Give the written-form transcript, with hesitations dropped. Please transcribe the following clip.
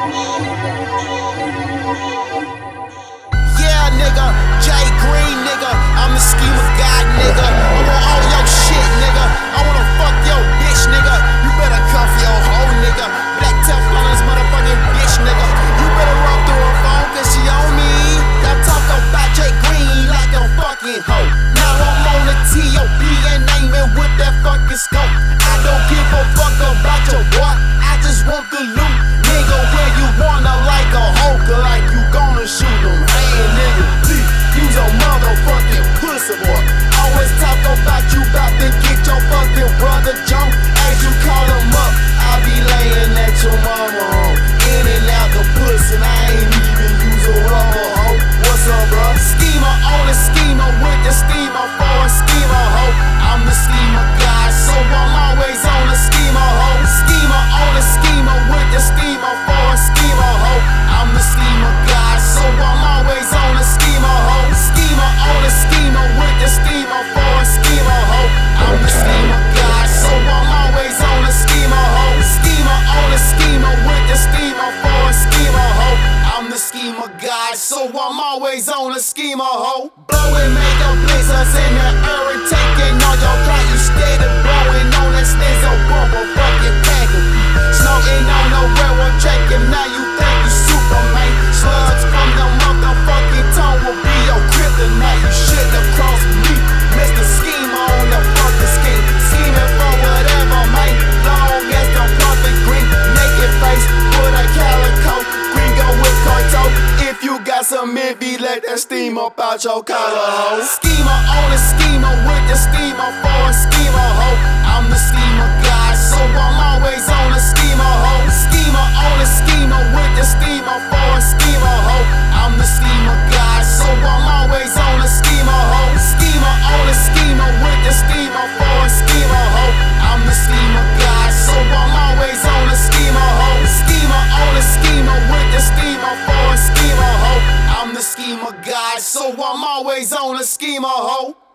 Yeah, nigga, Jay Green, nigga. I'm the schema god, nigga. I want all your shit, nigga. I wanna fuck your bitch, nigga. You better cuff your hoe, nigga. Black Teflon's motherfucking bitch, nigga. You better run through her phone, cause she on me. Y'all talk about Jay Green like a fucking hoe. Now I'm on the T.O.P. and aiming with that fucking scope. I don't give a fuck about your boy. I just want the loot, nigga. Where you wanna like a hoe, like you gonna shoot them. Hey, nigga, please, you's a motherfucking pussy boy. Always talk about you bout to get your fucking brother Joe. As you call him up, I be laying at your mama home. In and out the pussy, and I ain't even use a rubber hoe. What's up, bro? Schemer on the schemer with the steamer for a schemer hoe. I'm the schemer guy, so I'm always on the schemer hoe. Schemer on the schemer with the steamer for a schemer hoe. I'm the schemer guy, so I'm always on the schemer hoe. Schemer on the schemer with the steamer for a schemer hoe. I'm the schemer guy, so I'm always on the schemer hoe. Schemer on the schemer with the steamer for a schemer hoe. I'm the schemer guy, so I'm always on the schemer hoe. Blowing makeup blazers in the air and taking all your flight. You steady blowing on that Stenzo bumper, fucking packer. Smoking on the railroad track, and now you think you Superman. Slugs from the motherfucking tongue will be your kryptonite. You shouldn't have crossed me, Mr. Schemer on the fucking scheme. Scheming for whatever, man. Long as the profit green, naked face with a calico. Gringo with Carto. If you got some envy, let that steam up out your collar, ho. Schemer on the schemer with the steamer for a schemer, ho. I'm the schemer guy, so I'm always on the schemer, ho. Schemer on the schemer with the steamer for a schemer, ho. I'm the schemer guy, so I'm always on the schemer, ho. Schemer on the schemer with the steamer for a schemer, ho. I'm the schemer guy, so I'm always on the schemer, ho. Schemer on the schemer with the steamer for a schemer, ho. I'm the schemer guy, so I'm always on the schemer, ho.